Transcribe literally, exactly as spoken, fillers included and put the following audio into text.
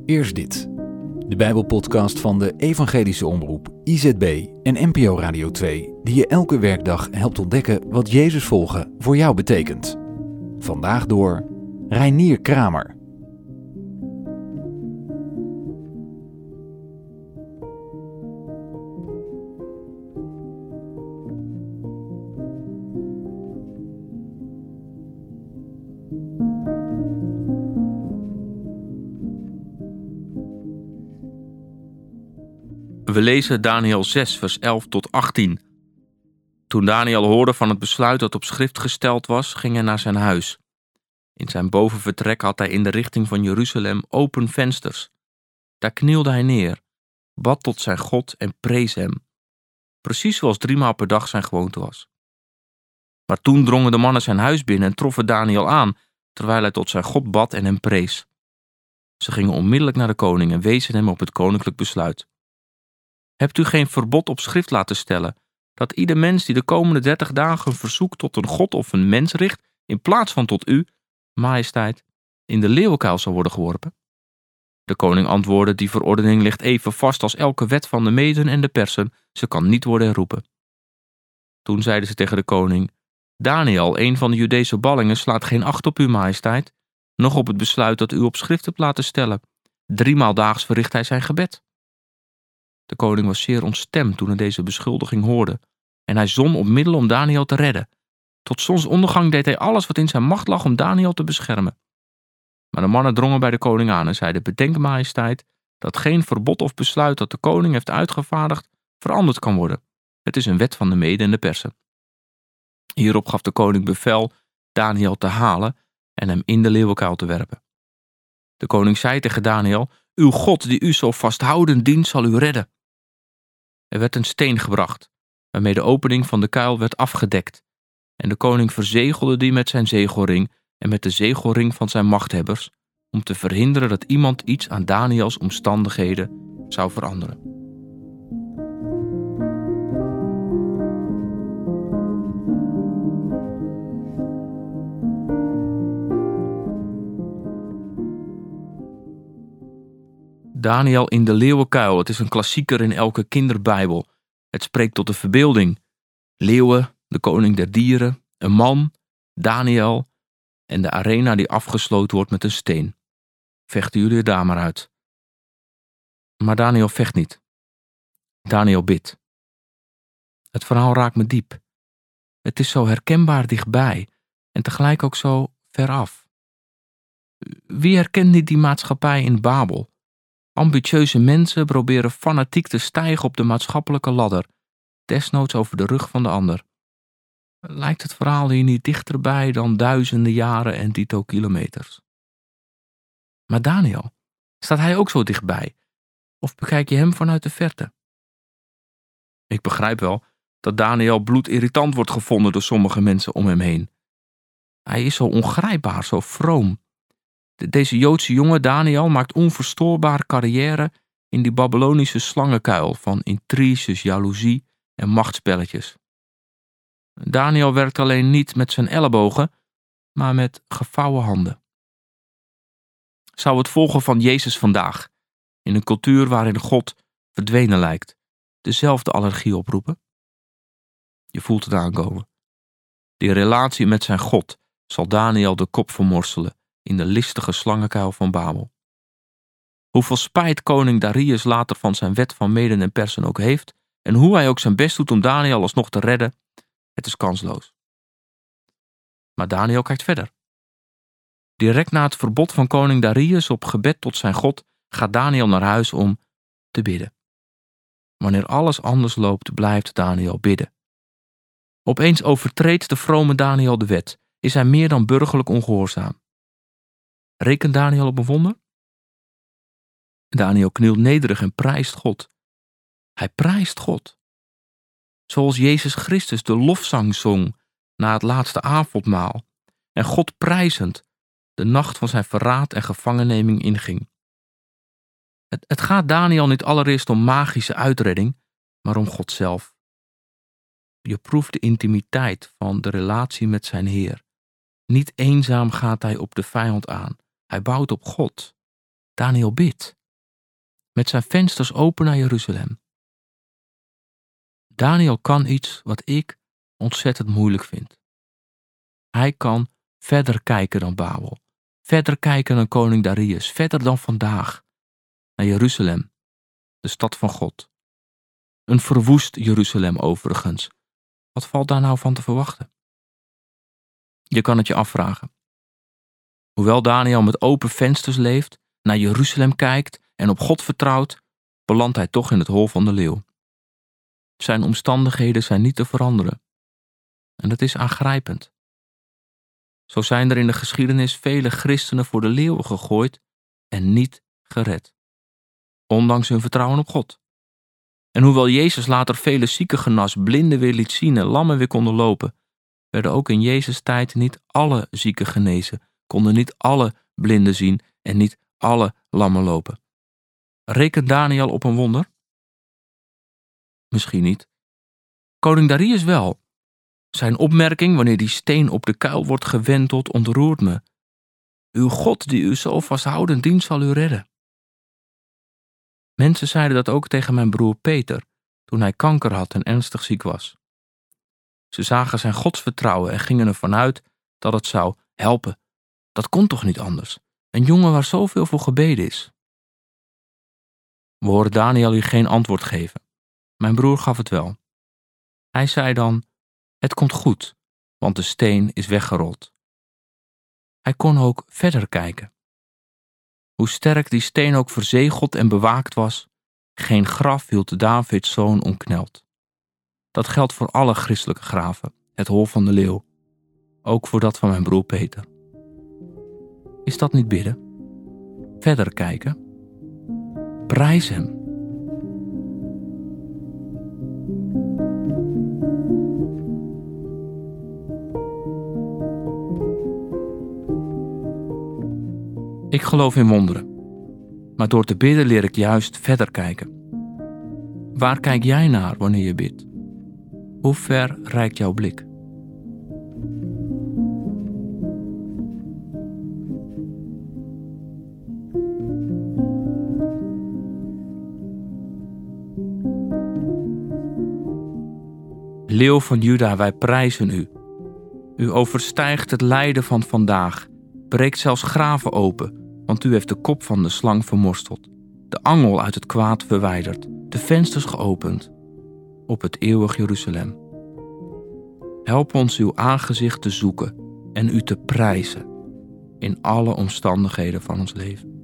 Eerst dit. De Bijbelpodcast van de Evangelische Omroep, I Z B en N P O Radio twee, die je elke werkdag helpt ontdekken wat Jezus volgen voor jou betekent. Vandaag door Reinier Kramer. We lezen Daniël zes, vers elf tot achttien. Toen Daniël hoorde van het besluit dat op schrift gesteld was, ging hij naar zijn huis. In zijn bovenvertrek had hij in de richting van Jeruzalem open vensters. Daar knielde hij neer, bad tot zijn God en prees hem. Precies zoals driemaal per dag zijn gewoonte was. Maar toen drongen de mannen zijn huis binnen en troffen Daniël aan, terwijl hij tot zijn God bad en hem prees. Ze gingen onmiddellijk naar de koning en wezen hem op het koninklijk besluit. Hebt u geen verbod op schrift laten stellen, dat ieder mens die de komende dertig dagen een verzoek tot een god of een mens richt, in plaats van tot u, majesteit, in de leeuwenkuil zal worden geworpen? De koning antwoordde, die verordening ligt even vast als elke wet van de Meden en de Persen, ze kan niet worden herroepen. Toen zeiden ze tegen de koning, Daniël, een van de Judese ballingen, slaat geen acht op u, majesteit, noch op het besluit dat u op schrift hebt laten stellen. Driemaal daags verricht hij zijn gebed. De koning was zeer ontstemd toen hij deze beschuldiging hoorde, en hij zon op middelen om Daniël te redden. Tot zonsondergang deed hij alles wat in zijn macht lag om Daniël te beschermen. Maar de mannen drongen bij de koning aan en zeiden, bedenk, majesteit, dat geen verbod of besluit dat de koning heeft uitgevaardigd veranderd kan worden. Het is een wet van de Meden en de Persen. Hierop gaf de koning bevel Daniël te halen en hem in de leeuwenkuil te werpen. De koning zei tegen Daniël, uw God die u zo vasthoudend dient zal u redden. Er werd een steen gebracht, waarmee de opening van de kuil werd afgedekt. En de koning verzegelde die met zijn zegelring en met de zegelring van zijn machthebbers, om te verhinderen dat iemand iets aan Daniëls omstandigheden zou veranderen. Daniël in de leeuwenkuil, het is een klassieker in elke kinderbijbel. Het spreekt tot de verbeelding. Leeuwen, de koning der dieren, een man, Daniël en de arena die afgesloten wordt met een steen. Vechten jullie er daar maar uit. Maar Daniël vecht niet. Daniël bidt. Het verhaal raakt me diep. Het is zo herkenbaar dichtbij en tegelijk ook zo veraf. Wie herkent niet die maatschappij in Babel? Ambitieuze mensen proberen fanatiek te stijgen op de maatschappelijke ladder, desnoods over de rug van de ander. Lijkt het verhaal hier niet dichterbij dan duizenden jaren en dito kilometers? Maar Daniël, staat hij ook zo dichtbij? Of bekijk je hem vanuit de verte? Ik begrijp wel dat Daniël bloedirritant wordt gevonden door sommige mensen om hem heen. Hij is zo ongrijpbaar, zo vroom. Deze Joodse jongen Daniël maakt onverstoorbaar carrière in die Babylonische slangenkuil van intriges, jaloezie en machtspelletjes. Daniël werkt alleen niet met zijn ellebogen, maar met gevouwen handen. Zou het volgen van Jezus vandaag, in een cultuur waarin God verdwenen lijkt, dezelfde allergie oproepen? Je voelt het aankomen. Die relatie met zijn God zal Daniël de kop vermorselen in de listige slangenkuil van Babel. Hoeveel spijt koning Darius later van zijn wet van Meden en Persen ook heeft, en hoe hij ook zijn best doet om Daniël alsnog te redden, het is kansloos. Maar Daniël kijkt verder. Direct na het verbod van koning Darius op gebed tot zijn God, gaat Daniël naar huis om te bidden. Wanneer alles anders loopt, blijft Daniël bidden. Opeens overtreedt de vrome Daniël de wet, is hij meer dan burgerlijk ongehoorzaam. Rekent Daniël op een wonder? Daniël knielt nederig en prijst God. Hij prijst God. Zoals Jezus Christus de lofzang zong na het laatste avondmaal en God prijzend de nacht van zijn verraad en gevangenneming inging. Het, het gaat Daniël niet allereerst om magische uitredding, maar om God zelf. Je proeft de intimiteit van de relatie met zijn Heer. Niet eenzaam gaat hij op de vijand aan. Hij bouwt op God. Daniel bidt, met zijn vensters open naar Jeruzalem. Daniel kan iets wat ik ontzettend moeilijk vind. Hij kan verder kijken dan Babel, verder kijken dan koning Darius, verder dan vandaag, naar Jeruzalem, de stad van God. Een verwoest Jeruzalem overigens. Wat valt daar nou van te verwachten? Je kan het je afvragen. Hoewel Daniel met open vensters leeft, naar Jeruzalem kijkt en op God vertrouwt, belandt hij toch in het hol van de leeuw. Zijn omstandigheden zijn niet te veranderen. En dat is aangrijpend. Zo zijn er in de geschiedenis vele christenen voor de leeuw gegooid en niet gered. Ondanks hun vertrouwen op God. En hoewel Jezus later vele zieken genas, blinden weer liet zien en lammen weer konden lopen, werden ook in Jezus' tijd niet alle zieken genezen, konden niet alle blinden zien en niet alle lammen lopen. Rekent Daniel op een wonder? Misschien niet. Koning Darius wel. Zijn opmerking wanneer die steen op de kuil wordt gewenteld ontroert me. Uw God die u zo vasthoudend dient zal u redden. Mensen zeiden dat ook tegen mijn broer Peter, toen hij kanker had en ernstig ziek was. Ze zagen zijn godsvertrouwen en gingen ervan uit dat het zou helpen. Dat kon toch niet anders? Een jongen waar zoveel voor gebeden is. We horen Daniel hier geen antwoord geven. Mijn broer gaf het wel. Hij zei dan, het komt goed, want de steen is weggerold. Hij kon ook verder kijken. Hoe sterk die steen ook verzegeld en bewaakt was, geen graf hield Davids zoon omkneld. Dat geldt voor alle christelijke graven, het hol van de leeuw. Ook voor dat van mijn broer Peter. Is dat niet bidden? Verder kijken? Prijs hem. Ik geloof in wonderen. Maar door te bidden leer ik juist verder kijken. Waar kijk jij naar wanneer je bidt? Hoe ver reikt jouw blik? Leeuw van Juda, wij prijzen u. U overstijgt het lijden van vandaag, breekt zelfs graven open, want u heeft de kop van de slang vermorsteld, de angel uit het kwaad verwijderd, de vensters geopend op het eeuwig Jeruzalem. Help ons uw aangezicht te zoeken en u te prijzen in alle omstandigheden van ons leven.